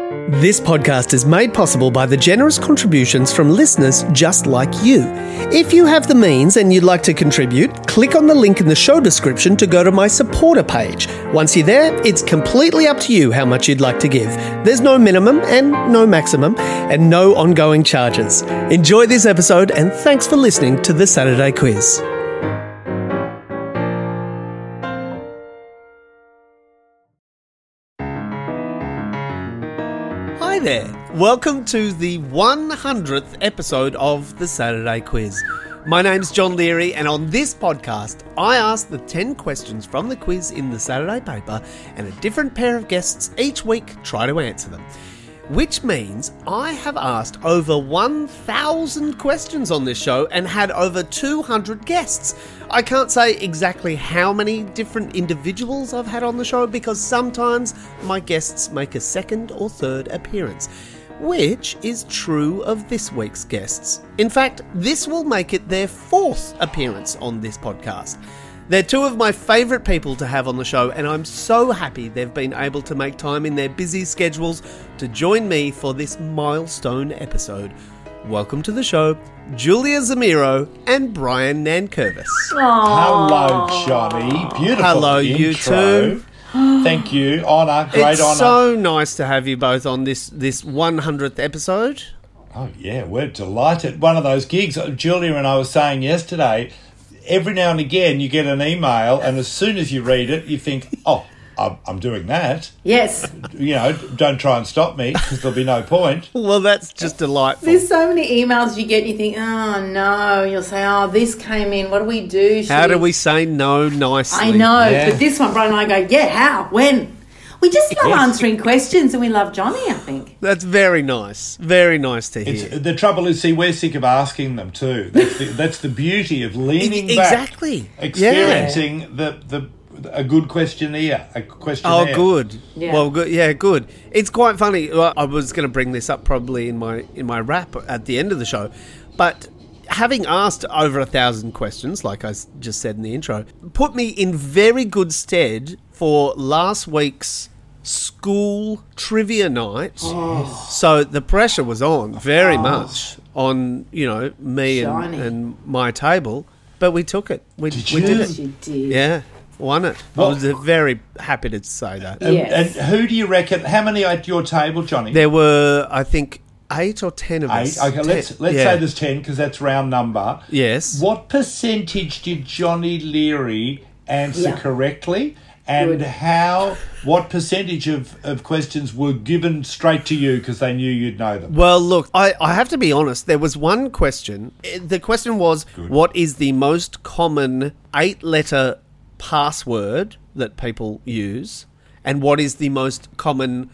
This podcast is made possible by the generous contributions from listeners just like you. If you have the means and you'd like to contribute, click on the link in the show description to go to my supporter page. Once you're there, it's completely up to you how much you'd like to give. There's no minimum and no maximum and no ongoing charges. Enjoy this episode and thanks for listening to the Saturday Quiz. Hi there. Welcome to the 100th episode of the Saturday Quiz. My name's John Leary, and on this podcast, I ask the 10 questions from the quiz in the Saturday paper, and a different pair of guests each week try to answer them. Which means I have asked over 1,000 questions on this show and had over 200 guests. I can't say exactly how many different individuals I've had on the show because sometimes my guests make a second or third appearance, which is true of this week's guests. In fact, this will make it their 4th appearance on this podcast. They're two of my favourite people to have on the show, and I'm so happy they've been able to make time in their busy schedules to join me for this milestone episode. Welcome to the show, Julia Zamiro and Brian Nankervis. Hello, Johnny. Beautiful Hello, intro. you two. Thank you. Honour. Great It's honour. so nice to have you both on this 100th episode. Oh, yeah. We're delighted. One of those gigs, Julia and I were saying yesterday, every now and again you get an email and as soon as you read it, you think, oh, I'm doing that. Yes. You know, don't try and stop me because there'll be no point. Well, that's just delightful. There's so many emails you get and you think, oh, no. You'll say, oh, this came in. What do we do? How do we say no nicely? I know. Yeah. But this one, Brian and I go, yeah, how? When? We just love answering questions and we love Johnny, I think. That's very nice. Very nice to hear. The trouble is, see, we're sick of asking them too. That's the beauty of leaning Exactly. back, experiencing a good questionnaire. Oh, good. Yeah. Well, good. Yeah, good. It's quite funny. Well, I was going to bring this up probably in my wrap at the end of the show, but having asked over 1,000 questions, like I just said in the intro, put me in very good stead for last week's school trivia night. Oh. So the pressure was on very much on me Shiny. and my table, but we took it. We Did we you? did Yes, it. you did. Yeah. Won it. I Well- was very happy to say that. Yes. And who do you reckon? How many at your table, Johnny? There were, I think, 8 or 10 of 8. us. Okay, let's say there's 10 because that's round number. Yes. What percentage did Johnny Leary answer Yeah. correctly? And Good. what percentage of questions were given straight to you because they knew you'd know them? Well, look, I have to be honest. There was one question. The question was, what is the most common 8-letter password that people use? And what is the most common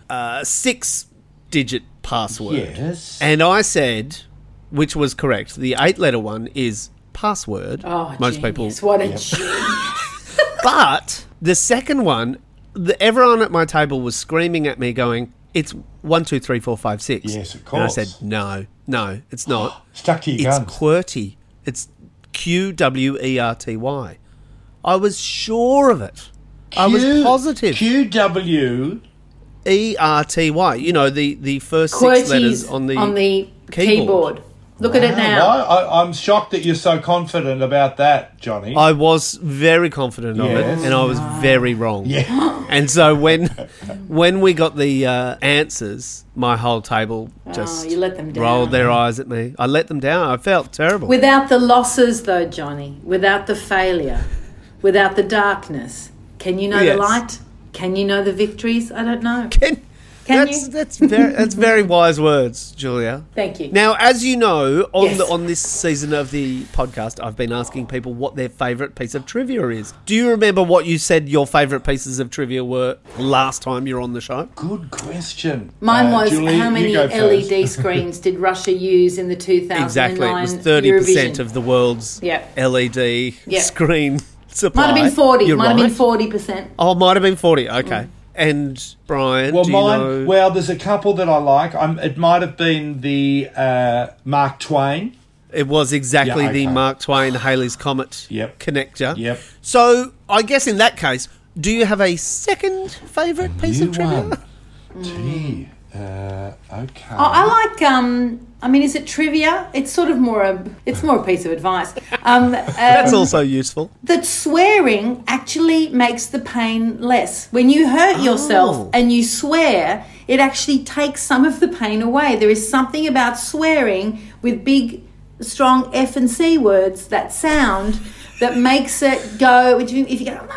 6-digit password? Yes. And I said, which was correct, the 8-letter one is password. Oh, Most genius. people. What a genius. But the second one, everyone at my table was screaming at me going, it's 1, 2, 3, 4, 5, 6. Yes, of And I course. said, no, it's not. Stuck to your It's guns. QWERTY. It's QWERTY. I was sure of it. I was positive. QW. ERTY. You know, the first 6 QWERTY's letters on the keyboard. Look at it now. I'm shocked that you're so confident about that, Johnny. I was very confident of Yes. it, and I was very wrong. Yeah. And so when we got the answers, my whole table just you let them down. rolled their eyes at me. I let them down. I felt terrible. Without the losses, though, Johnny, without the failure, without the darkness, can you know Yes. the light? Can you know the victories? I don't know. Can you? That's very wise words, Julia. Thank you. Now, as you know, Yes. on this season of the podcast, I've been asking people what their favourite piece of trivia is. Do you remember what you said your favourite pieces of trivia were last time you were on the show? Good question. Mine was, Julie, how you many go first. LED screens did Russia use in the 2009 Exactly. It was 30% Eurovision? of the world's Yep. LED Yep. screen supply. Might have been 40. You're Might have right. been 40%. Oh, it might have been 40. Okay. And Brian, Well, do you mine. know? Well, there's a couple that I like. It might have been the Mark Twain. It was exactly Yeah, the okay. Mark Twain Halley's Comet Yep. connector. Yep. So I guess in that case, do you have a second favourite piece of trivia? Gee, Okay. Oh, I like. I mean, is it trivia? It's sort of more a piece of advice. That's also useful. That swearing actually makes the pain less. When you hurt yourself and you swear, it actually takes some of the pain away. There is something about swearing with big, strong F and C words, that sound, that makes it go. If you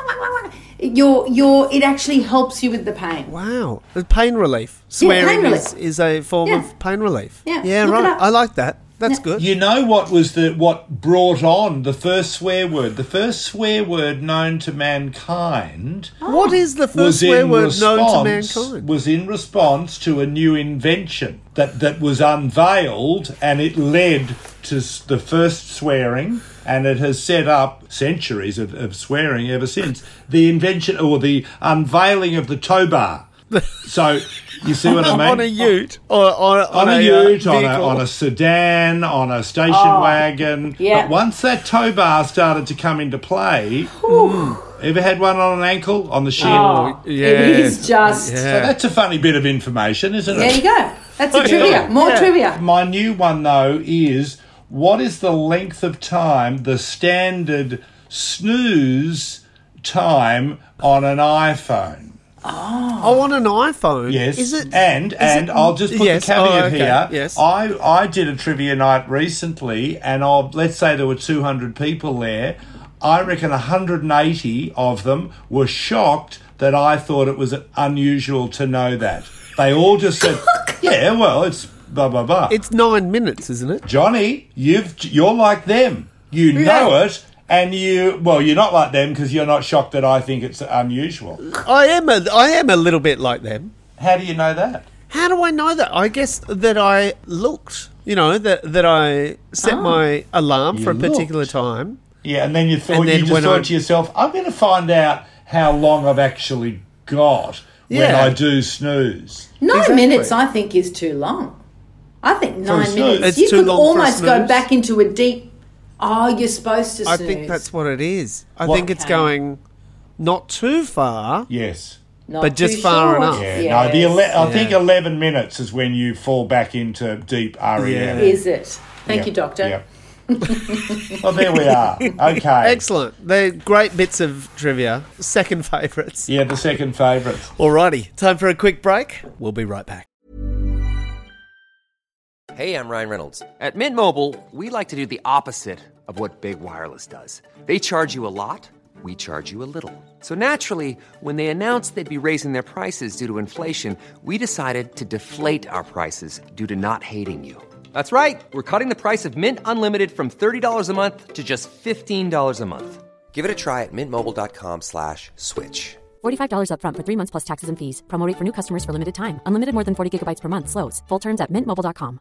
go, it actually helps you with the pain. Wow. The pain relief. Swearing pain relief. is a form Yeah. of pain relief. Yeah, look it right. up. I like that. That's good. You know what brought on the first swear word? The first swear word known to mankind What is the first was swear in word known to response mankind? was in response to a new invention that was unveiled, and it led to the first swearing, and it has set up centuries of swearing ever since. The invention or the unveiling of the tow bar. So you see what I mean? On a ute or On a ute, vehicle. on a sedan, on a station wagon. yeah. But once that tow bar started to come into play, ever had one on an ankle, on the shin? Oh, yeah. It is just. So that's a funny bit of information, isn't There it? you go. That's a trivia. More trivia. My new one, though, is what is the length of time, the standard snooze time on an iPhone? Oh, on an iPhone? Yes, Is it? and I'll just put Yes. the caveat Oh, okay. here. Yes. I did a trivia night recently, and let's say there were 200 people there. I reckon 180 of them were shocked that I thought it was unusual to know that. They all just said, "Yeah, well, it's blah blah blah." It's 9 minutes, isn't it? Johnny, you're like them. You know it. And you're not like them because you're not shocked that I think it's unusual. I am a little bit like them. How do you know that? How do I know that? I guess that I looked, that I set my alarm for a particular looked. time. Yeah, and then you thought And then you just when thought I- to yourself, I'm going to find out how long I've actually got when Yeah. I do snooze. 9 Exactly. minutes, I think, is too long. I think 9 snooze. minutes. It's You too could long for a almost go snooze? back into a deep. Oh, you're supposed to snooze. I think that's what it is. I What- think it's Okay. going not too far. Yes. Not but just too far short. enough. Yeah. No, Yes. I think 11 minutes is when you fall back into deep REM. Yeah. Is it? Thank Yep, you, Doctor. yep. Well, there we are. Okay. Excellent. They're great bits of trivia. Second favourites. Yeah, the second favourite. Alrighty, time for a quick break. We'll be right back. Hey, I'm Ryan Reynolds. At Mint Mobile, we like to do the opposite of what Big Wireless does. They charge you a lot, we charge you a little. So naturally, when they announced they'd be raising their prices due to inflation, we decided to deflate our prices due to not hating you. That's right. We're cutting the price of Mint Unlimited from $30 a month to just $15 a month. Give it a try at mintmobile.com/switch. $45 up front for 3 months plus taxes and fees. Promo rate for new customers for limited time. Unlimited more than 40 gigabytes per month. Slows full terms at mintmobile.com.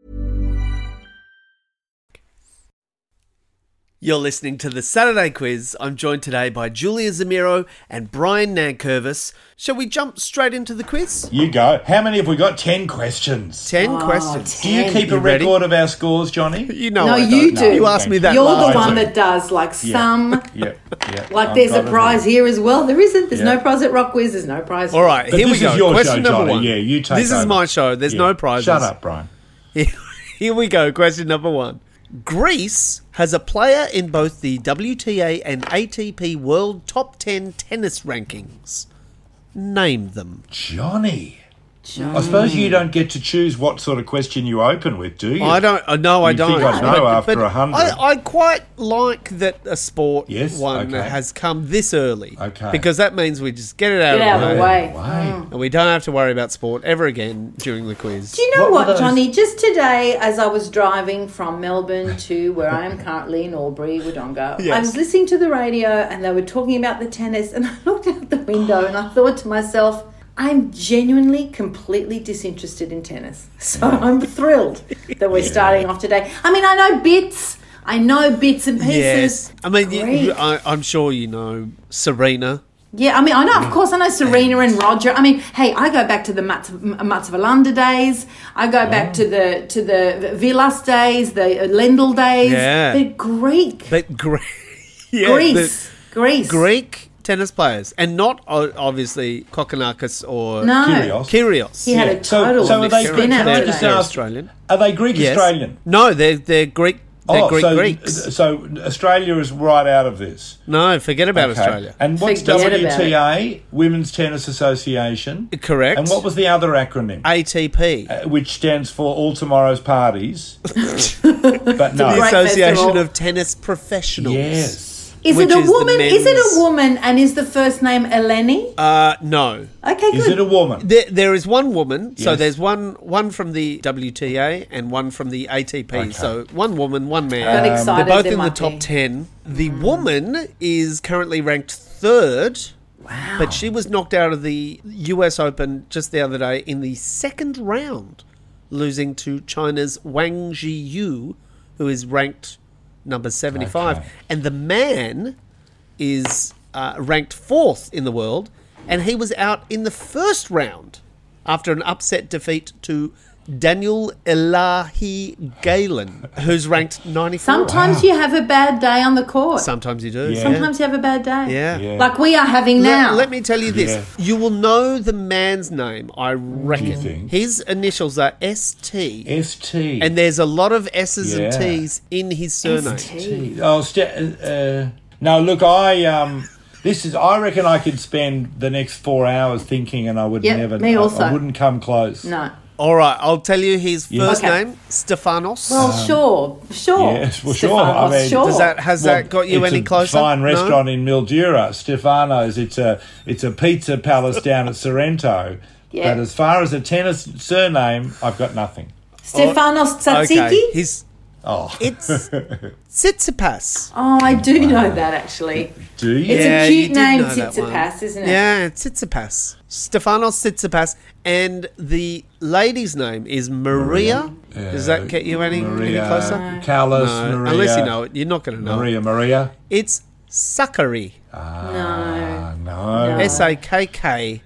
You're listening to the Saturday Quiz. I'm joined today by Julia Zamiro and Brian Nankervis. Shall we jump straight into the quiz? You go. How many have we got? 10 questions. 10 questions. Do you keep a You ready? record of our scores, Johnny? You know No, I you don't. do. You asked me that You're last the time. one that does like some. Yeah. Like there's a prize here as well. There isn't. There's Yeah. no prize at Rock Quiz. There's no prize. All right, But here we this go. is your Question show, number Johnny. one. Yeah, you take This is over. my show. There's Yeah. no prizes. Shut up, Brian. Here we go. Question number one. Greece has a player in both the WTA and ATP World Top 10 tennis rankings. Name them. Johnny. I suppose you don't get to choose what sort of question you open with, do you? I don't. No, I You don't. think I'd know after But 100. I quite like that a sport Yes, one okay. has come this early. Okay. Because that means we just get it out, Get out of the way. and we don't have to worry about sport ever again during the quiz. Do you know What were what, those? Johnny? Just today, as I was driving from Melbourne to where I am currently in Albury, Wodonga, Yes. I was listening to the radio and they were talking about the tennis, and I looked out the window and I thought to myself, I'm genuinely completely disinterested in tennis. So I'm thrilled that we're starting off today. I mean, I know bits and pieces. Yes. I mean, Great. I'm sure you know Serena. Yeah, I mean, I know, of course, I know Serena and Roger. I mean, hey, I go back to the Matsvalanda days. I go back to the Vilas days, the Lendl days. Yeah. The Greek. But Greece. Greek tennis players, and not obviously Kokkinakis or No. Kyrgios. He had a total So are they spin Greek? out Can I today. just They're ask, Australian. are they Greek Yes. Australian? No, they're Greek. They're Greeks. So Australia is right out of this. No, forget about Okay. Australia. And what's Forget about WTA? Women's Tennis Association. Correct. And what was the other acronym? ATP? Which stands for All Tomorrow's Parties. But no. The Great Association festival. of Tennis Professionals. Yes. Is Which it a is the woman? Is it men's- a woman? And is the first name Eleni? No. Okay, Is good. it a woman? There is one woman, so Yes. there's one from the WTA and one from the ATP. Okay. So one woman, one man. Got excited, They're both there in the might top be. 10. The woman is currently ranked third. Wow. But she was knocked out of the US Open just the other day in the second round, losing to China's Wang Zhiyu, who is ranked number 75. Okay. And the man is ranked fourth in the world, and he was out in the first round after an upset defeat to Daniel Elahi Galen, who's ranked 94. Sometimes you have a bad day on the court. Sometimes you do. Yeah. Sometimes you have a bad day. Yeah. Yeah. Like we are having now. Let me tell you this. Yeah. You will know the man's name, I reckon. think? His initials are ST. ST. And there's a lot of S's and Yeah. T's in his surname. ST. Oh, no, look, I reckon I could spend the next 4 hours thinking and I would Yep, never, me also. I wouldn't come close. No. All right, I'll tell you his first Okay. name, Stefanos. Well, sure. Yes, well, sure. I Stefanos, mean- sure. Has that got you it's any a closer? fine No? restaurant in Mildura, Stefano's. It's a pizza palace down at Sorrento. Yeah. But as far as a tennis surname, I've got nothing. Stefanos Tsatsiki? Okay, Oh, it's Tsitsipas. Oh, I do know that actually. do you? It's Yeah, a you cute did name, know that one. Tsitsipas, isn't it? Yeah, Tsitsipas. Stefanos Tsitsipas. And the lady's name is Maria. Does that get you any closer? Callas, No, Maria. unless you know it. You're not going to know it. Maria. It's Sakkari. No. No. Sakkari.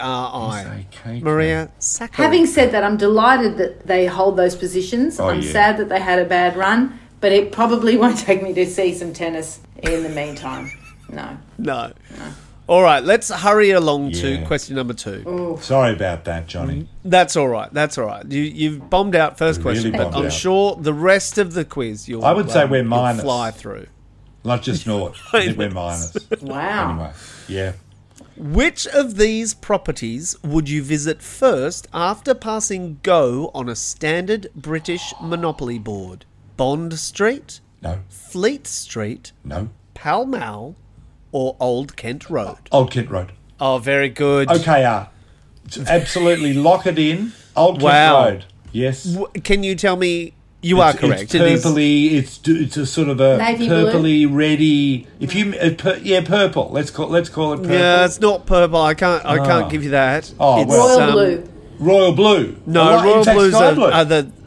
S-A-K-K. Maria Sakkari. Having said that, I'm delighted that they hold those positions. I'm yeah. sad that they had a bad run, but it probably won't take me to see some tennis in the meantime. No. No. All right, let's hurry along to Yeah. question number 2. Sorry about that, Johnny. That's all right. That's all right. You've bombed out first Really question, but bombed I'm out. sure the rest of the quiz you'll I would say we're you'll minus. fly through. Not just naught. I think we're minus. Wow. Anyway, yeah. Which of these properties would you visit first after passing go on a standard British Monopoly board? Bond Street, No. Fleet Street, No. Pall Mall, or Old Kent Road? Old Kent Road. Oh, very good. OKR. Absolutely lock it in. Old Kent Wow. Road. Yes. Can you tell me? You are correct. It's purpley. It's a sort of a Navy blue? purpley, reddy. If you purple. Let's call it purple. Yeah, it's not purple. I can't give you that. Oh, It's, well. Royal blue. Royal blue. No, In Royal fact, Blues sky blue. are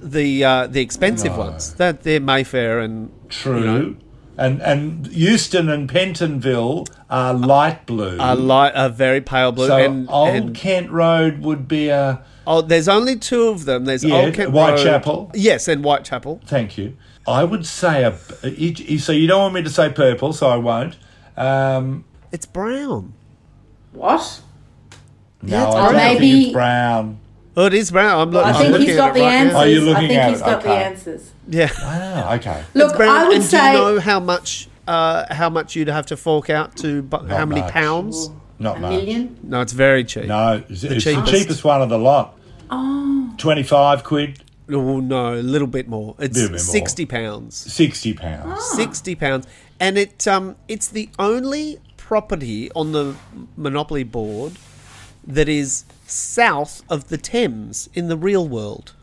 the expensive ones. That they're Mayfair and True. You know, And Euston and Pentonville are light blue. a very pale blue. so and Old Kent Road would be a. there's only two of them. There's Yeah, Old Kent Whitechapel. Road. Yes, and Whitechapel. Thank you. I would say so you don't want me to say purple, so I won't. It's brown. What? No, it's I don't brown. think it's brown. Oh, it is brown. I think looking he's at got it the right now. answers. Oh, you're I looking think at he's it, got the okay. answers. Yeah, Ah, okay. Look, it's brown. I would and say do you know how much you'd have to fork out to how many much. pounds? Not a much. million. No, it's very cheap. No, it's the cheapest. cheapest one of the lot. Oh. 25 quid, Oh no, a little bit more. It's Little bit more. £60. £60. £60, and it's the only property on the Monopoly board that is south of the Thames in the real world.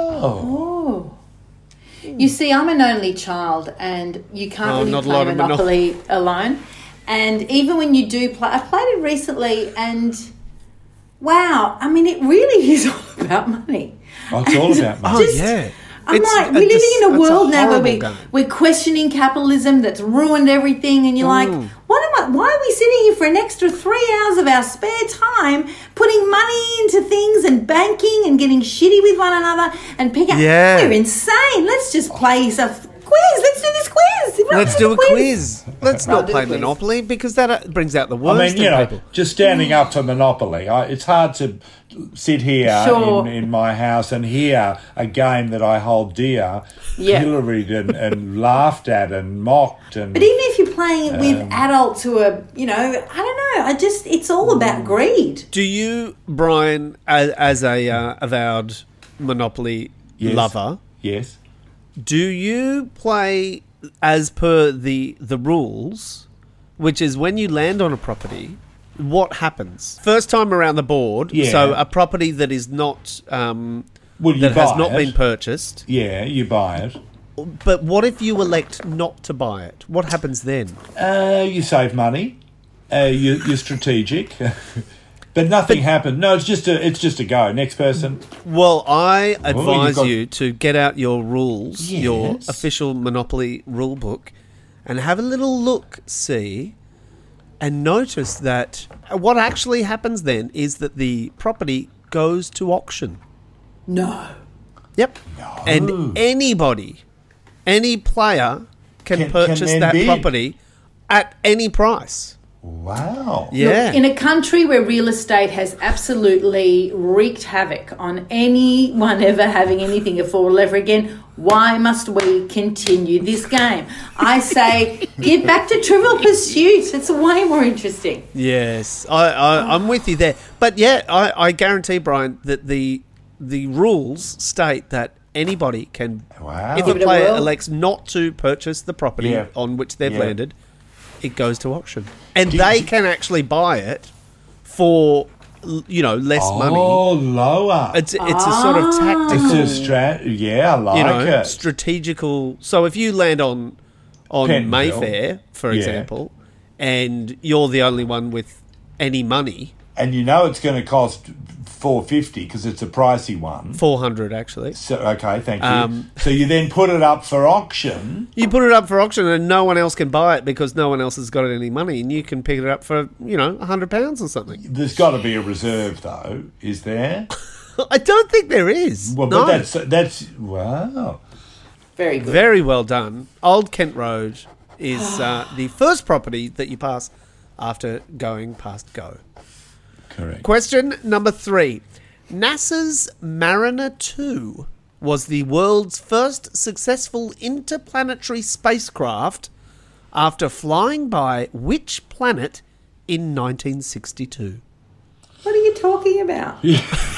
Oh. You see, I'm an only child, and you can't really not a play lot of Monopoly alone. And even when you do play, I played it recently, and wow, I mean, it really is all about money. Oh, it's all about money. Just- yeah. I'm It's like, a we're living in a it's world now where horrible game. we're questioning capitalism that's ruined everything, and you're like, why are we sitting here for an extra 3 hours of our spare time putting money into things and banking and getting shitty with one another and picking Yeah. We're insane. Let's just play some quiz. Let's do this quiz. Let's do a quiz. Let's I'll not do play a quiz. Monopoly because that brings out the worst I mean, you in know, people. just standing up for Monopoly, it's hard to sit here Sure. in my house and hear a game that I hold dear pilloried and laughed at and mocked. And But even if you're playing it with adults who are, I don't know. It's all about greed. Do you, Brian, as a avowed Monopoly Yes. lover, yes, do you play as per the rules, which is when you land on a property, what happens? First time around the board, Yeah. so a property that is not well, you that has buy not it. been purchased. Yeah, you buy it. But what if you elect not to buy it? What happens then? You save money. You're strategic. But nothing happened. No, it's just a go. Next person. Well, I advise got- you to get out your rules, your Yes. official Monopoly rule book, and have a little look-see, and notice that what actually happens then is that the property goes to auction. No. Yep. And anybody, any player can purchase then that bid. property at any price. Wow. Yeah. Look, in a country where real estate has absolutely wreaked havoc on anyone ever having anything affordable ever again, why must we continue this game? I say, get back to Trivial Pursuit. It's way more interesting. Yes, I'm with you there. But yeah, I guarantee, Brian, that the rules state that anybody can, Wow. if Give a it a player whirl. elects not to purchase the property Yeah. on which they've Yeah. landed, it goes to auction. And they can actually buy it for, less money. Oh, lower. It's a sort of tactical, It's a I like it. strategical. So if you land on Pentonville. Mayfair, for Yeah. example, and you're the only one with any money, And you know it's going to cost $450 because it's a pricey one. 400 actually. So okay, thank you. So you then put it up for auction. You put it up for auction and no one else can buy it because no one else has got any money, and you can pick it up for, £100 or something. There's got to be a reserve, though, is there? I don't think there is. Well, No. but that's wow. Very good. Very well done. Old Kent Road is the first property that you pass after going past go. Correct. Question number 3. NASA's Mariner 2 was the world's first successful interplanetary spacecraft after flying by which planet in 1962? What are you talking about? Why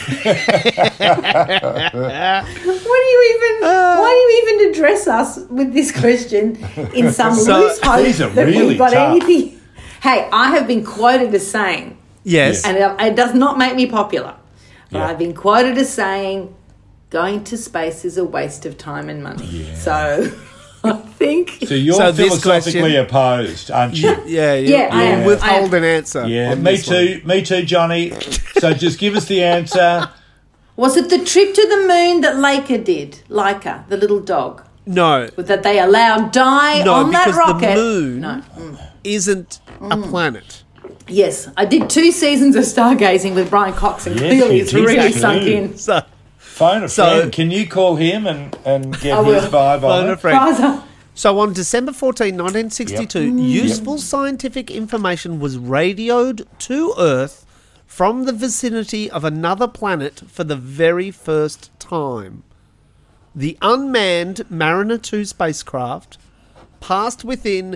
do you even address us with this question in some loose hope these are that really we've got tough. anything? Hey, I have been quoted as saying, Yes. and it does not make me popular, but Yeah. I've been quoted as saying, going to space is a waste of time and money. Yeah. So I think... So you're So this philosophically question- opposed, aren't you? Yeah, Yeah, I am. Withhold I an answer. Yeah, on me this one. too. Me too, Johnny. So just give us the answer. Was it the trip to the moon that Laika did? Laika, the little dog. No, That they allowed die No, on that because the rocket? moon- No. isn't a planet. Yes, I did 2 seasons of stargazing with Brian Cox, and Yes, clearly you it's did really too. sunk in. So, Phone a So- friend. Can you call him and get I will. his vibe phone on a it? friend. Raza. So on December 14, 1962, useful scientific information was radioed to Earth from the vicinity of another planet for the very first time. The unmanned Mariner 2 spacecraft passed within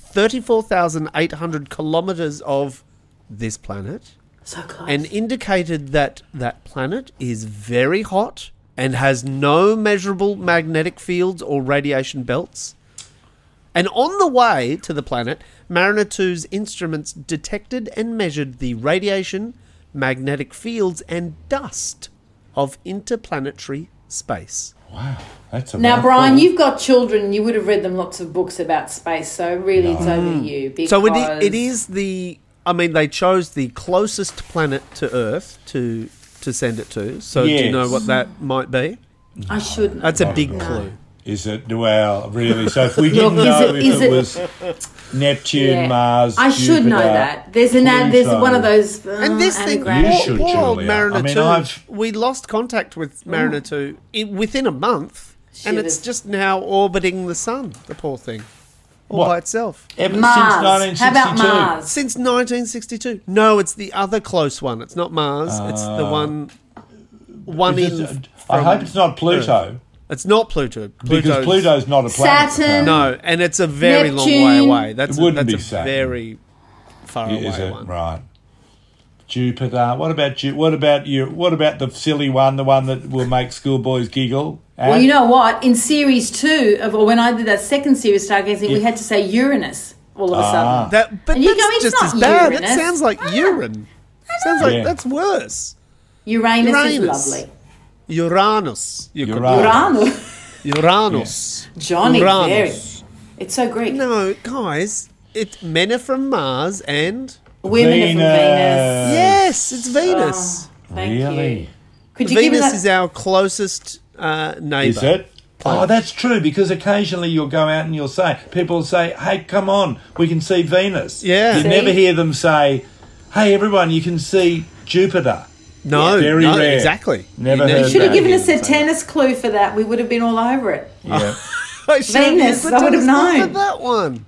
34,800 kilometres of this planet So close. and indicated that that planet is very hot and has no measurable magnetic fields or radiation belts. And on the way to the planet, Mariner 2's instruments detected and measured the radiation, magnetic fields, and dust of interplanetary space. Wow, that's a Now, mouthful. Brian, you've got children. You would have read them lots of books about space, so really it's over to you. Because So it is the... I mean, they chose the closest planet to Earth to send it to. So do you know Yes. what that might be? I should know. That's a that. big No. clue. Is it? Well, really? So if we didn't Look, know is if it- it was Neptune, Yeah. Mars, I should know Jupiter, that. There's there's Pluto. one of those And this thing, You anagrams. should, poor old Julia. Mariner I mean, 2, we lost contact with Mariner 2 within a month, and it's Shivers. just now orbiting the sun, the poor thing. all by itself. Ever Mars. since 1962. How about Mars? Since 1962. No, it's the other close one. It's not Mars. It's the one I hope it's not Pluto. Earth. It's not Pluto. Because Pluto's not a planet. Saturn. No, and it's a very long Neptune. way away. That's It wouldn't that's be a Saturn. very far away Is it? one. Right. Jupiter. What about the silly one, the one that will make schoolboys giggle? Well, you know what? In series 2, or when I did that second series, Stargazing, we had to say Uranus all of a sudden. But And you that's go, it's just not as bad. Uranus. That sounds like urine. Sounds like Yeah. that's worse. Uranus is lovely. Uranus. You could- Uranus. Uranus. Johnny, Uranus. very. It's so Greek. No, guys, men are from Mars and Women are from Venus. yes, it's Venus. Thank Really? you. Could you give Venus us is our closest neighbour. Is it? Oh, that's true, because occasionally you'll go out and people will say, hey, come on, we can see Venus. Yeah. You See? never hear them say, hey, everyone, you can see Jupiter. No, Very no, rare. exactly. Never You heard You should have that. given us a tennis clue for that. We would have been all over it. Yeah. I should have Venus, used the I would have telescope known. for that one.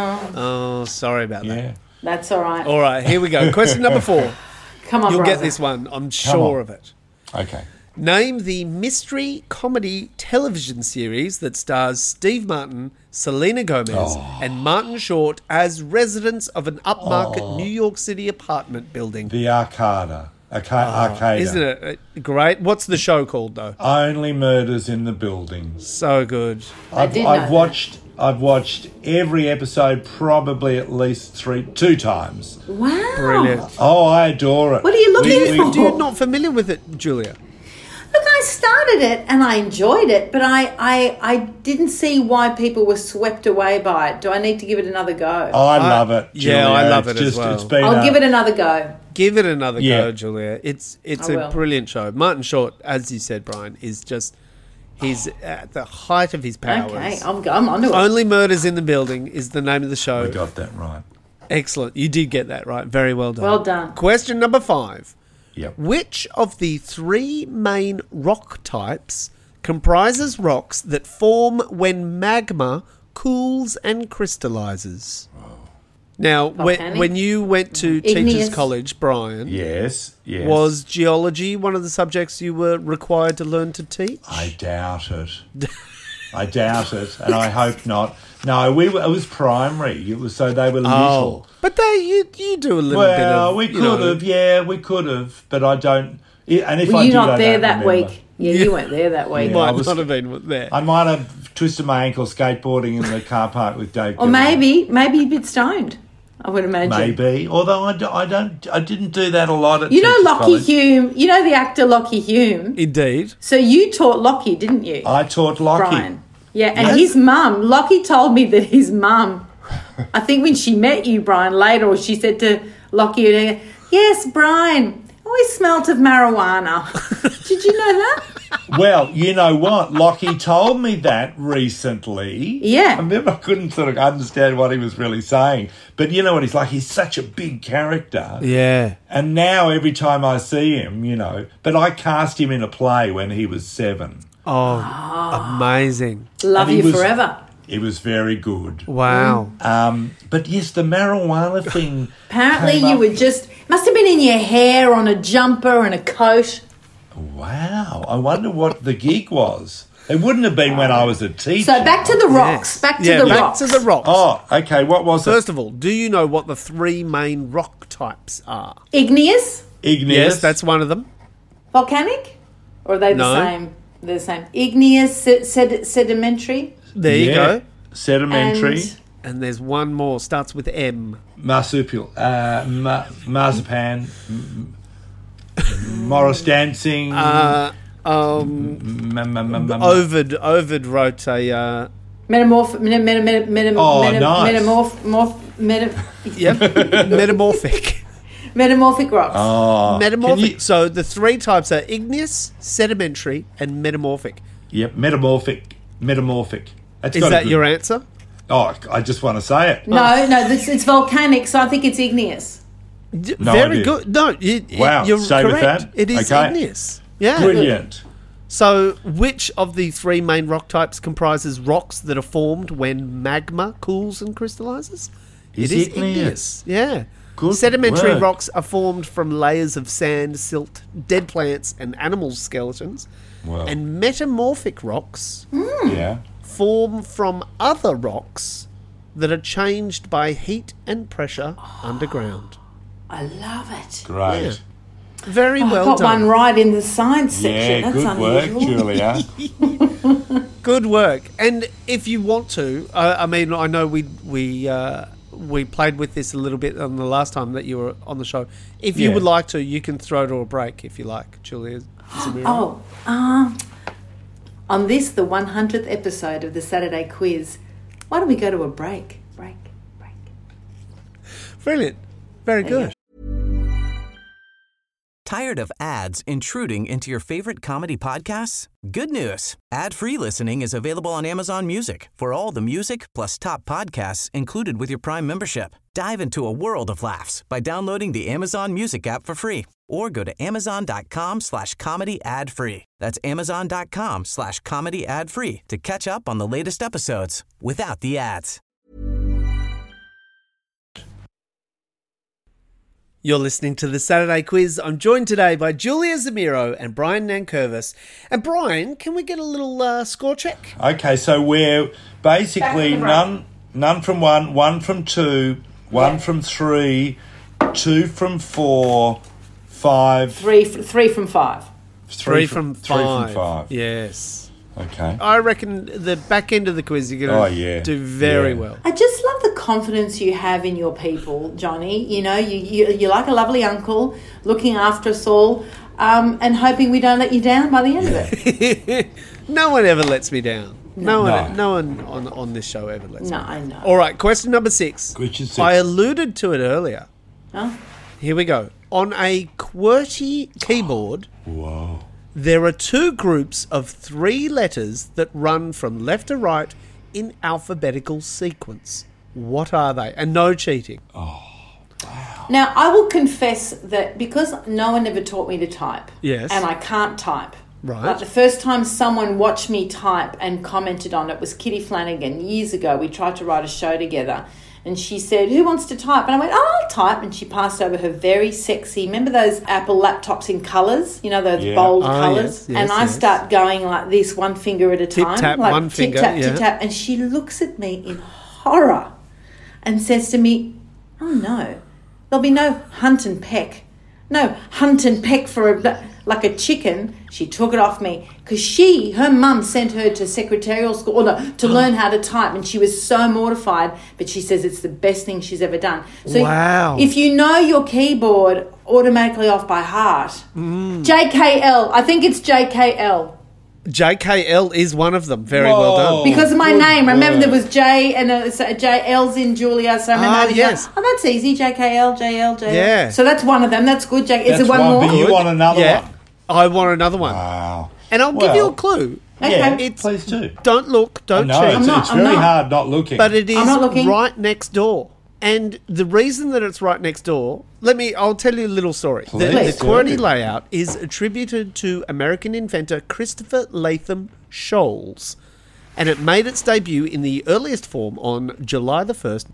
Oh, sorry about that. Yeah. That's all right. All right, here we go. Question number 4. Come on, You'll get brother. this one. I'm sure on. of it. Okay. Name the mystery comedy television series that stars Steve Martin, Selena Gomez, and Martin Short as residents of an upmarket New York City apartment building. The Arcada. Arcada. Isn't it great? What's the show called, though? Only Murders in the Building. So good. did know I've that. I've watched every episode probably at least 2 times. Wow. Brilliant. Oh, I adore it. What are you looking for? You're not familiar with it, Julia? Look, I started it and I enjoyed it, but I didn't see why people were swept away by it. Do I need to give it another go? Oh, I love it. yeah, Julia. I love It's it as well. It's been I'll give it another go. Give it another Yeah. go, Julia. It's I a will. brilliant show. Martin Short, as you said, Brian, is just he's at the height of his powers. Okay, I'm onto it. Only Murders in the Building is the name of the show. We got that right. Excellent. You did get that right. Very well done. Well done. Question number 5. Yep. Which of the 3 main rock types comprises rocks that form when magma cools and crystallizes? Now, Volcanic? when you went to Igneous? Teachers College, Brian, Yes. was geology one of the subjects you were required to learn to teach? I doubt it. I doubt it, and I hope not. No, it was primary. It was so they were little. But you do a little bit Well, of... we you know, could have, yeah, we could have, but I don't. And if Were I you did, not I there don't that remember. week? Yeah, you weren't there that week. Yeah. I might was- not have been there. I might have twisted my ankle skateboarding in the car park with Dave. Or maybe a bit stoned, I would imagine. Maybe, although I didn't do that a lot at You know Teachers Lockie College. Hume, you know the actor Lockie Hume? Indeed. So you taught Lockie, didn't you? I taught Lockie. Brian. Yeah, and Yes. his mum, Lockie told me that his mum, I think when she met you, Brian, later, or she said to Lockie, yes, Brian, always smelt of marijuana. Did you know that? Well, you know what? Lockie told me that recently. Yeah. I remember I couldn't sort of understand what he was really saying. But you know what he's like? He's such a big character. Yeah. And now every time I see him, but I cast him in a play when he was 7. Oh, amazing. Love And you he was- forever. It was very good. Wow. But yes, the marijuana thing. Apparently came you up- were just, must have been in your hair on a jumper and a coat. Wow. I wonder what the gig was. It wouldn't have been when I was a teacher. So back to the rocks. Yes. Back to Yeah, the back rocks. to the rocks. Oh, okay. What was First of all, do you know what the 3 main rock types are? Igneous, it? Igneous. Yes, that's one of them. volcanic, or are they the No. same? They're the same. Igneous, sedimentary, There you go. Sedimentary. and And there's one more. Starts with M. Marsupial. Marzipan. Morris dancing. Ovid wrote a... metamorph. Yep. Metamorphic. Metamorphic rocks. oh, Metamorphic. can you- So the 3 types are igneous, sedimentary, and metamorphic. Yep, metamorphic. That's Is got a that good- your answer? Oh, I just want to say it. No, it's volcanic, so I think it's igneous. No Very idea. good. No, Wow, you're stay with correct. that? It is Okay. igneous. Yeah. Brilliant. So, which of the three main rock types comprises rocks that are formed when magma cools and crystallizes? Is It is igneous. Yeah. Good Sedimentary work. rocks are formed from layers of sand, silt, dead plants, and animal skeletons. Wow. And metamorphic rocks Yeah. form from other rocks that are changed by heat and pressure underground. I love it. Great. Yeah. Very I well got done. one right in the science section. Yeah, That's good work, unusual. Julia. Good work. And if you want to, I mean, I know we played with this a little bit on the last time that you were on the show. If you Yeah. would like to, you can throw to a break if you like, Julia. Zamiro. On this, the 100th episode of the Saturday Quiz, why don't we go to a break? Break. Brilliant. Very good. Tired of ads intruding into your favorite comedy podcasts? Good news. Ad-free listening is available on Amazon Music for all the music plus top podcasts included with your Prime membership. Dive into a world of laughs by downloading the Amazon Music app for free or go to amazon.com/comedy ad-free. That's amazon.com/comedy ad-free to catch up on the latest episodes without the ads. You're listening to the Saturday Quiz. I'm joined today by Julia Zamiro and Brian Nankervis. And Brian, can we get a little score check? Okay, so we're basically none from one from two, one from three, two from four, five. Three from five. Three from Three from five. Yes. Okay. I reckon the back end of the quiz you're going to do very well. I just love the confidence you have in your people, Johnny. You know, you're like a lovely uncle looking after us all and hoping we don't let you down by the end of it. No one ever lets me down. No No. one on this show ever lets me No, down. I know. All right, question number 6. Question 6. I alluded to it earlier. Huh? Here we go. On a QWERTY keyboard, Whoa. there are two groups of 3 letters that run from left to right in alphabetical sequence. What are they? And no cheating. Now, I will confess that because no one ever taught me to type, Yes. and I can't type. Right. Like the first time someone watched me type and commented on it was Kitty Flanagan years ago. We tried to write a show together. And she said, "Who wants to type?" And I went, "Oh, I'll type." And she passed over her very sexy, remember those Apple laptops in colours? You know, those Yeah. bold Oh, colours? yes, and I yes. start going like this, one finger at a time. Tip-tap, like one finger, tip-tap, yeah. tip-tap. And she looks at me in horror and says to me, "Oh, no, there'll be no hunt and peck. No, hunt and peck for like a chicken." She took it off me because her mum sent her to secretarial school to learn how to type, and she was so mortified. But she says it's the best thing she's ever done. So Wow. if you know your keyboard automatically off by heart, JKL. I think it's JKL. JKL is one of them. Very Whoa. well done. Because of my Good name. Remember, there work. was J and JL's in Julia. So I remember how to do yes. that. Oh, that's easy. JKL, JL, JL. Yeah. So that's one of them. That's good. Is That's there one more? But you want another Yeah. one. I want another one. Wow. And I'll give you a Well, clue. Yeah, Okay. please do. Don't look, don't No, cheat. it's I'm very not. hard not looking. But it is I'm not looking. right next door. And the reason that it's right next door, I'll tell you a little story. The Please do. QWERTY layout is attributed to American inventor Christopher Latham Scholes. And it made its debut in the earliest form on July the 1st,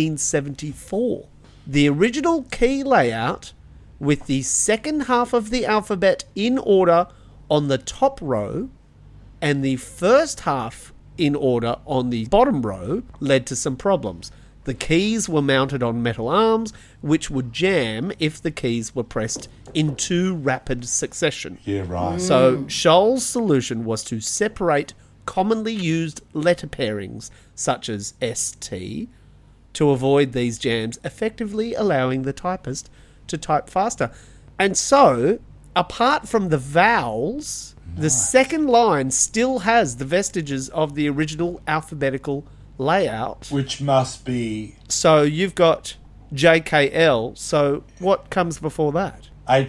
1874. The original key layout, with the second half of the alphabet in order on the top row, and the first half in order on the bottom row, led to some problems. The keys were mounted on metal arms, which would jam if the keys were pressed in too rapid succession. Yeah, right. So Scholl's solution was to separate commonly used letter pairings, such as ST, to avoid these jams, effectively allowing the typist to type faster. And so, apart from the vowels, the second line still has the vestiges of the original alphabetical layout. Which must be So you've got JKL. So what comes before that?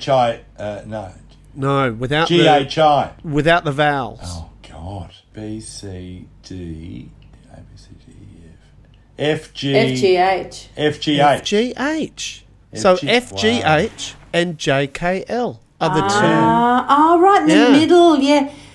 No, without GHI. without the vowels. Oh, God. B, C, D, A, B, C, D, E, F. F, G. FGH. FGH. FGH. So FG FGH and JKL are the two. Right in the Yeah. middle, yeah.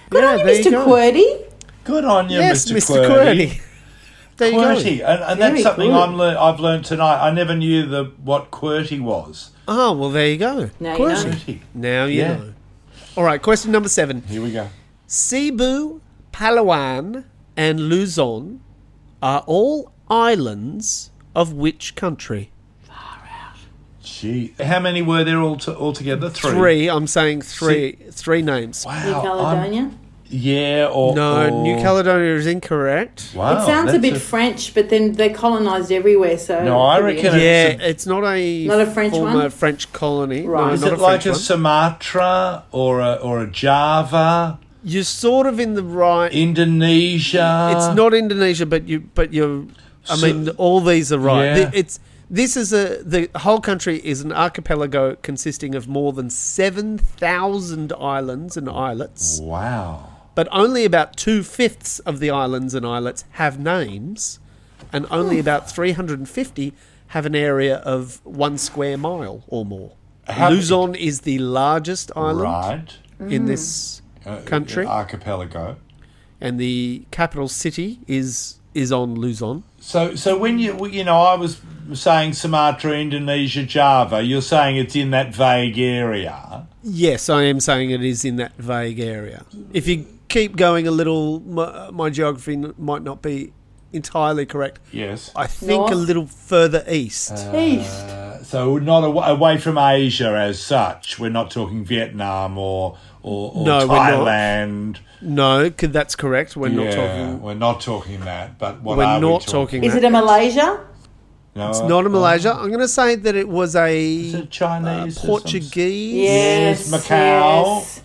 Good on you, there you Mr. go. QWERTY. Good on you, Yes, Mr. Mr. QWERTY. QWERTY. There you QWERTY, go. and that's Very something good. I've learned tonight. I never knew what QWERTY was. Oh, well, there you go. Now you know. QWERTY. QWERTY. Now you Yeah. know. All right, question number 7. Here we go. Cebu, Palawan, and Luzon are all islands of which country? Gee, how many were there altogether? 3. 3. I'm saying three names. Wow. New Caledonia. Yeah, or No, New Caledonia is incorrect. Wow, It sounds a that's bit French, but then they colonised everywhere, so... No, I it could be reckon a- Yeah, it's not a Not a French former one? French colony. Right. No, Is not it a like French a one. Sumatra or a Java, You're sort of in the right. Indonesia? It's not Indonesia, but you're. I So- mean, all these are right. Yeah. The whole country is an archipelago consisting of more than 7,000 islands and islets, Wow. but only about 2/5 of the islands and islets have names, and only about 350 have an area of 1 square mile or more. How- Luzon is the largest island Right. in this country, Archipelago. and the capital city is on Luzon. So when I was saying Sumatra, Indonesia, Java, you're saying it's in that vague area. Yes, I am saying it is in that vague area. If you keep going a little, my geography might not be entirely correct. Yes. I think a North? little further east. East. So not away from Asia as such. We're not talking Vietnam or No, we're not. Thailand. No, that's correct. We're not Yeah, talking. we're not talking that. But what We're are we not talking? talking. Is that. it a Malaysia? No, It's not in Malaysia. I'm going to say that it was Is a it Chinese? or some- Portuguese. Yes. Macau. yes.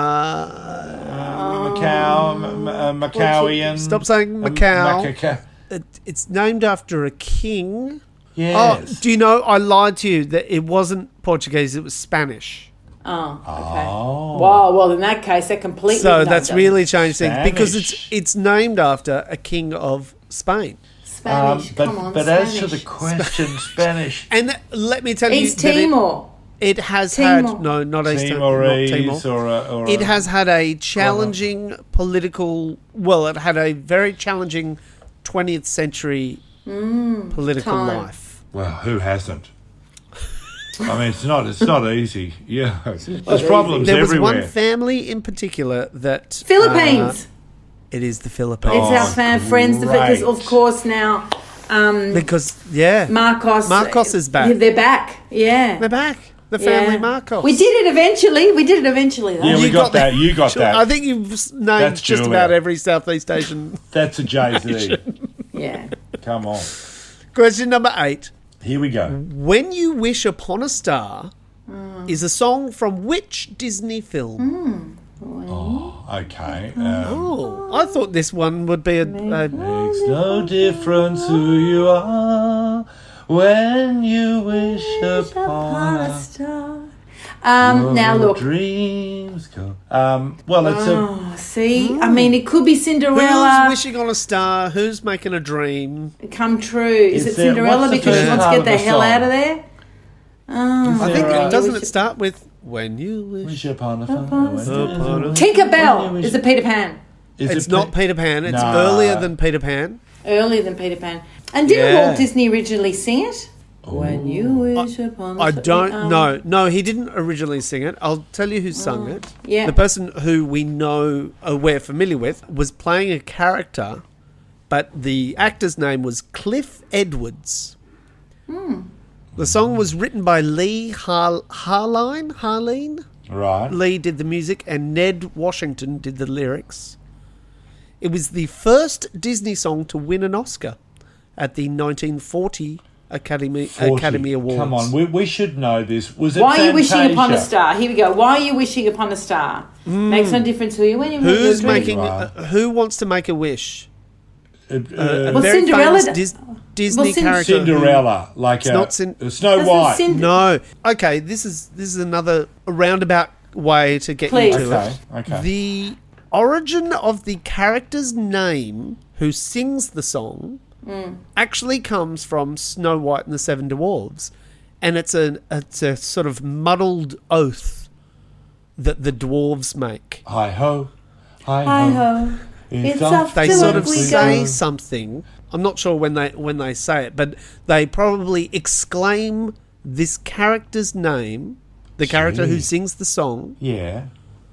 Macaoian. Stop saying Macau. Macaca- It's named after a king. Yes. Oh, do you know? I lied to you that it wasn't Portuguese. It was Spanish. Oh, okay. Oh. Wow, well, in that case, that completely... So no, that's doesn't. really changed things because Spanish. it's named after a king of Spain. Spanish, come on, but Spanish. as to the question, Spanish. And let me tell you, It's that Timor. it has Timor. had no, not East Timor, not Timorese Timor. or It has had a challenging political. Well, it had a very challenging 20th century political time. life. Well, who hasn't? I mean, it's not easy. Yeah, there's problems There was everywhere. one family in particular that Philippines. it is the Philippines. It's our friends, because great. of course now Because Marcos is back. They're back, yeah. They're back. The family Yeah. Marcos. We did it eventually. though. Yeah, we You got that. You got that. I think you've named That's just Julia. about every Southeast Asian. That's a Jay-Z. Yeah. Come on. Question number 8. Here we go. When You Wish Upon a Star is a song from which Disney film? Okay. I thought this one would be a Makes no difference who you are when you wish upon a star. Now look. dreams go. Well, it's Oh, see, I mean, it could be Who's Cinderella wishing on a star? Who's making a dream? come true. Is Is it there- Cinderella what's the because she first wants to part get of the the hell song? out of there? I think there a- doesn't it start with When You a Wish? wish upon a Tinkerbell is it Peter Pan. It's not Peter Pan. It's Nah. earlier than Peter Pan. Earlier than Peter Pan. And didn't Yeah. Walt Disney originally sing it? When you wish upon I a don't know. No, he didn't originally sing it. I'll tell you who sung it. yeah. The person who we know, we're familiar with, was playing a character, but the actor's name was Cliff Edwards. The song was written by Lee Harline. Right. Lee did the music and Ned Washington did the lyrics. It was the first Disney song to win an Oscar at the 1940 Academy 40. Awards. Come on, we should know this. Was it Why are you wishing upon a Fantasia? star? Here we go. Why are you wishing upon a star? Makes no difference who you when you make Who's your dream. making? Right. Who wants to make a wish? A Well, very Cinderella famous d- Disney well, character. Cinderella, like It's not Cin- Snow Doesn't White. Cinderella- No. Okay, this is another roundabout way to get Please. into Okay, it. okay. The origin of the character's name who sings the song actually comes from Snow White and the Seven Dwarfs, and it's a sort of muddled oath that the dwarves make. Hi ho, Hi-ho. It's off They to sort work of we say go. something. I'm not sure when they say it, but they probably exclaim this character's name, the character who sings the song, Yeah.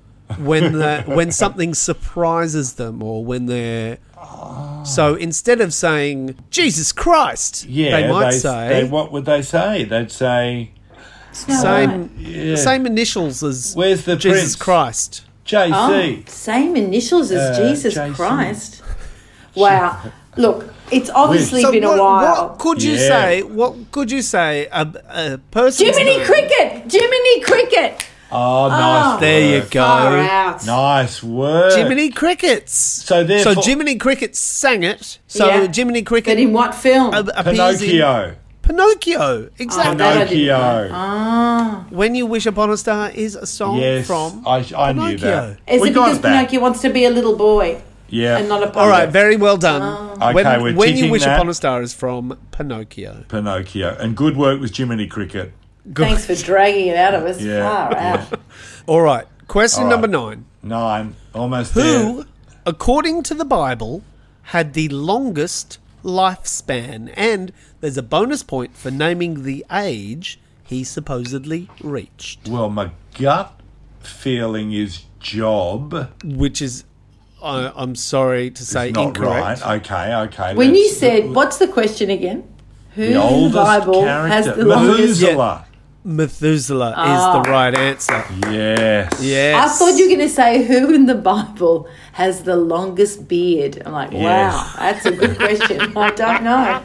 when something surprises them or when they're. So instead of saying Jesus Christ, Yeah. they might say what would they say? They'd say, Snow same White. Yeah. same initials as Where's the Jesus prince? Christ. JC. Same initials as Jesus JC. Christ. Wow. Look, it's obviously So been a what while. could you Yeah. say? What could you say? A person. Jiminy Cricket! Jiminy Cricket! Oh, nice. There you work. go. Far out. Nice work. Jiminy Crickets. So therefore- Jiminy Cricket sang it. So Yeah. Jiminy But Cricket in what film? appears in Pinocchio. Pinocchio. Exactly. that I didn't know. Pinocchio. When You Wish Upon a Star is a song Yes, from I knew Pinocchio. that. Is We it got because that. Pinocchio wants to be a little boy Yeah. and not a puppet? All right, very well done. Okay, when we're when You ticking Wish that. Upon a Star is from Pinocchio. Pinocchio. And good work with Jiminy Cricket. Thanks for dragging it out of us. Yeah, Far out. All right, question All right. number 9. 9. Almost Who, there. according to the Bible, had the longest lifespan? And there's a bonus point for naming the age he supposedly reached, Well, my gut feeling is Job. which is, I'm sorry to say, It's not incorrect. right. Okay. When you let's- said, what's the question again? Who the in the oldest Bible character, has the longest? Methuselah. Methuselah is the right answer. Yes. Yes. I thought you were going to say who in the Bible has the longest beard. I'm like, wow, Yes. that's a good question. I don't know.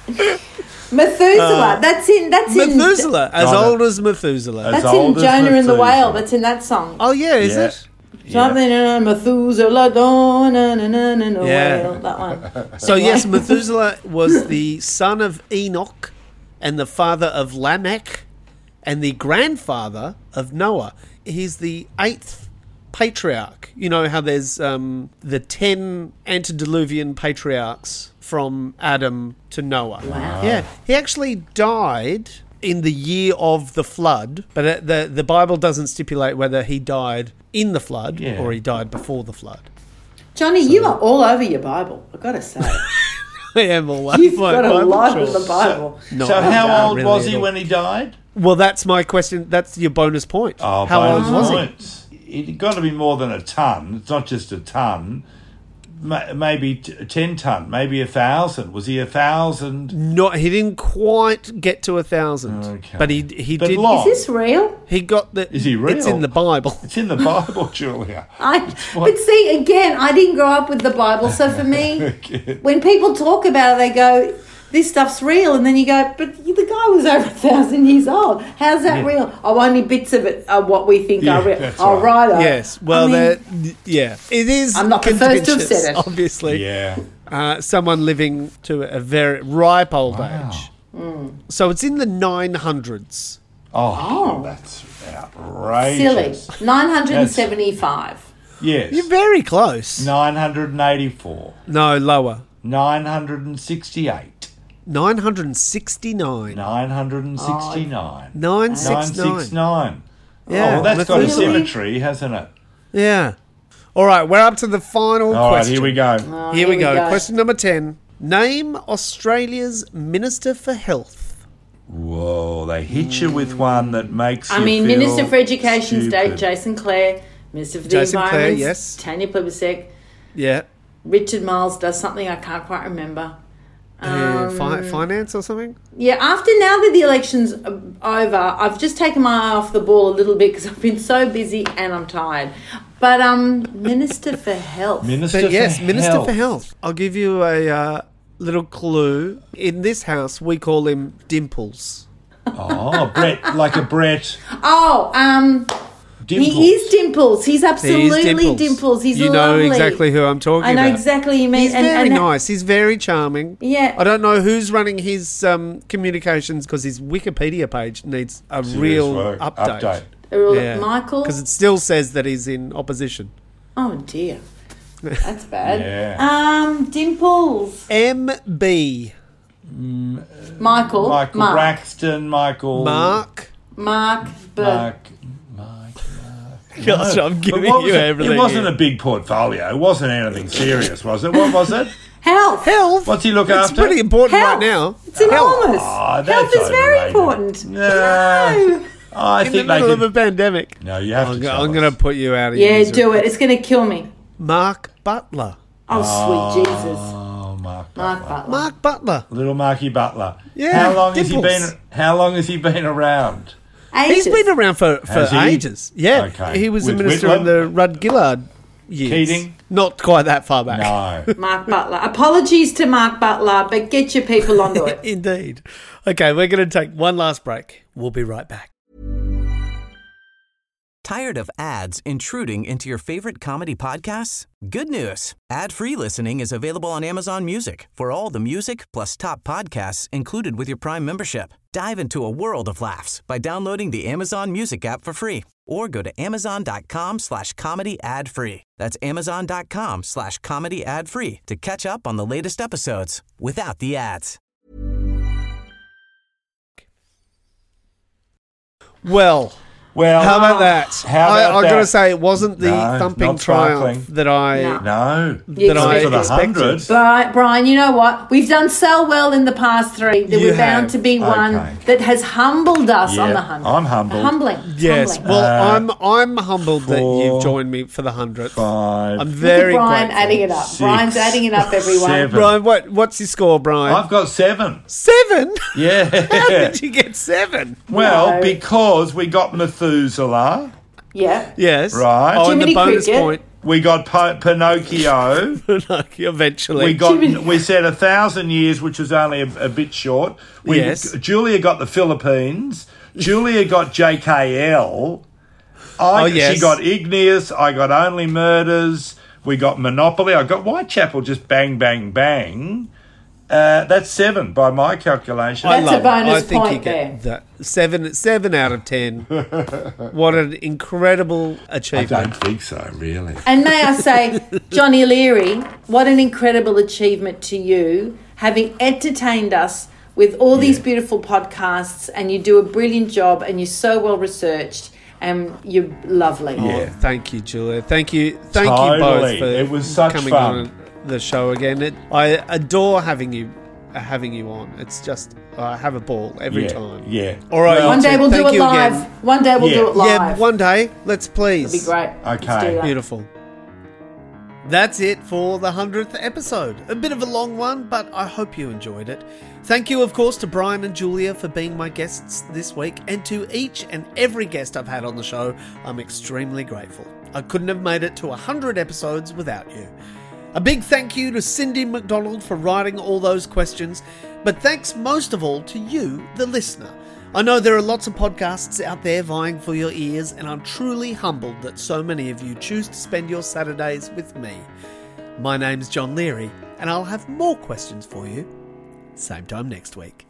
Methuselah. That's in. Methuselah, as Donna. old as Methuselah. That's As in old as Jonah and the Methuselah. Whale. That's in that song. Oh yeah, is Yeah. it? Something Methuselah, Donna, na, na, na, na, Yeah. whale. That one. So yes, Methuselah was the son of Enoch and the father of Lamech and the grandfather of Noah. He's the 8th patriarch. You know how there's the 10 antediluvian patriarchs from Adam to Noah. Wow. Yeah, he actually died in the year of the flood, but the Bible doesn't stipulate whether he died in the flood Yeah. or he died before the flood. Johnny, you are all over your Bible. I've got to say. I am all over You've my got a Bible, lot sure. of the Bible. No, So I how don't old really was at he all. when he died? Well, that's my question. That's your bonus point. Oh, How old bonus was he? points. It got to be more than a ton. It's not just a ton. Maybe 10 ton. Maybe 1,000. Was he 1,000? No, he didn't quite get to 1,000, Okay. but he But did. long. Is this real? He got the. Is he real? It's in the Bible. It's in the Bible, Julia. But see, again, I didn't grow up with the Bible, so for me, when people talk about it, they go, "This stuff's real," and then you go, "But the guy was over 1,000 years old. How's that real?" Oh, only bits of it are what we think Yeah, are real. that's Oh, right. right. Yes. Well, I mean, it is. I'm not the first to have contentious, said it. Obviously, Yeah. someone living to a very ripe old age. So it's in the 900s. Oh, that's outrageous. silly. 975. Yes. You're very close. 984. No, lower. 968. 969. 969. 969. 969. Yeah, Oh, well, that's got a Methuselah. symmetry, hasn't it? Yeah. All right, we're up to the final All right, question. here we go. Oh, Here we go. Question number 10. Name Australia's Minister for Health. Whoa, they hit you with one that makes I you mean, feel Minister for Education, stupid. Jason Clare. Minister for the Jason Clare, Environment, yes. Tanya Plibersek. Yeah. Richard Miles does something I can't quite remember. Finance or something? Yeah, now that the election's over, I've just taken my eye off the ball a little bit because I've been so busy and I'm tired. But Minister for Health. Minister But yes, for Minister Health. for Health. I'll give you a little clue. In this house, we call him Dimples. Oh, Brett, like a Brett. Oh, Dimples. he is Dimples. He's absolutely Dimples. Dimples. He's You lovely. know exactly who I'm talking I know about. exactly what you mean. He's very nice. He's very charming. Yeah. I don't know who's running his communications because his Wikipedia page needs a Serious real work. update. Michael. Because it still says that he's in opposition. Oh dear, that's bad. Yeah. Dimples. MB. Michael. Michael Mark. Braxton, Michael. Mark. Mark. But Mark. Gosh, I'm But giving what was you it? everything. It wasn't here. a big portfolio. It wasn't anything serious, was it? What was it? Health. Health. What's he look It's after? pretty important Health. right now. It's enormous. Oh, that's Health is very overrated. important. No. No. I In the think they middle of a could... pandemic. No, you have to tell I'm us. going to put you out of your Yeah, misery. do it. It's going to kill me. Mark Butler. Oh, sweet Jesus. Oh, Mark Mark Butler. Butler. Mark Butler. Little Marky Butler. Yeah, How long has he dimples. been? How long has he been around? Ages. He's been around for Has he? ages. Yeah. Okay. He was the With minister Whitlam? in the Rudd Gillard years. Keating? Not quite that far back. No. Mark Butler. Apologies to Mark Butler, but get your people onto it. Indeed. Okay, we're going to take one last break. We'll be right back. Tired of ads intruding into your favorite comedy podcasts? Good news. Ad-free listening is available on Amazon Music for all the music plus top podcasts included with your Prime membership. Dive into a world of laughs by downloading the Amazon Music app for free or go to amazon.com/comedy ad-free. That's amazon.com/comedy ad-free to catch up on the latest episodes without the ads. Well, Well, how about that? How about I got to that? say, it wasn't the No, thumping not triumph sparkling. that I... No. No. You That I for the expected. 100. Brian, you know what? We've done so well in the past three that You we're bound have. to be one Okay. that has humbled us Yeah, on the 100. I'm humbled. Humbling. Yes, Humbling. well, I'm humbled that 4, you've joined me for the 100th. 5. I'm Look at very Brian grateful. adding it up. 6, Brian's adding it up, everyone. 7. Brian, what's your score, Brian? I've got 7. 7? How Yeah. did you get 7? Well, No. because we got Methuselah, Yeah. Yes. Right. Oh, and the Jiminy bonus Cricket. point. we got Pinocchio, Eventually. we said 1,000 years, which was only a bit short. Yes. Julia got the Philippines. Julia got JKL. yes. She got Igneous. I got Only Murders. We got Monopoly. I got Whitechapel. Just bang, bang, bang. That's 7 by my calculation. That's a bonus I think point you get that. 7 out of 10. What an incredible I achievement. don't think so, really. And may I say, Johnny Leary, what an incredible achievement to you, having entertained us with all these beautiful podcasts, and you do a brilliant job, and you're so well researched, and you're lovely. Yeah. Thank you, Julia. Thank you both Totally. for It was such coming fun. on the show again. I adore having you on. It's just I have a ball every time. Yeah. All right. Well, One day we'll do Thank it you live. again. One day we'll Yeah. do it live. Yeah, one day. Let's please. It'd be great. Let's Okay. do that. Beautiful. That's it for the 100th episode. A bit of a long one, but I hope you enjoyed it. Thank you, of course, to Brian and Julia for being my guests this week, and to each and every guest I've had on the show, I'm extremely grateful. I couldn't have made it to 100 episodes without you. A big thank you to Cindy McDonald for writing all those questions, but thanks most of all to you, the listener. I know there are lots of podcasts out there vying for your ears, and I'm truly humbled that so many of you choose to spend your Saturdays with me. My name's John Leary, and I'll have more questions for you same time next week.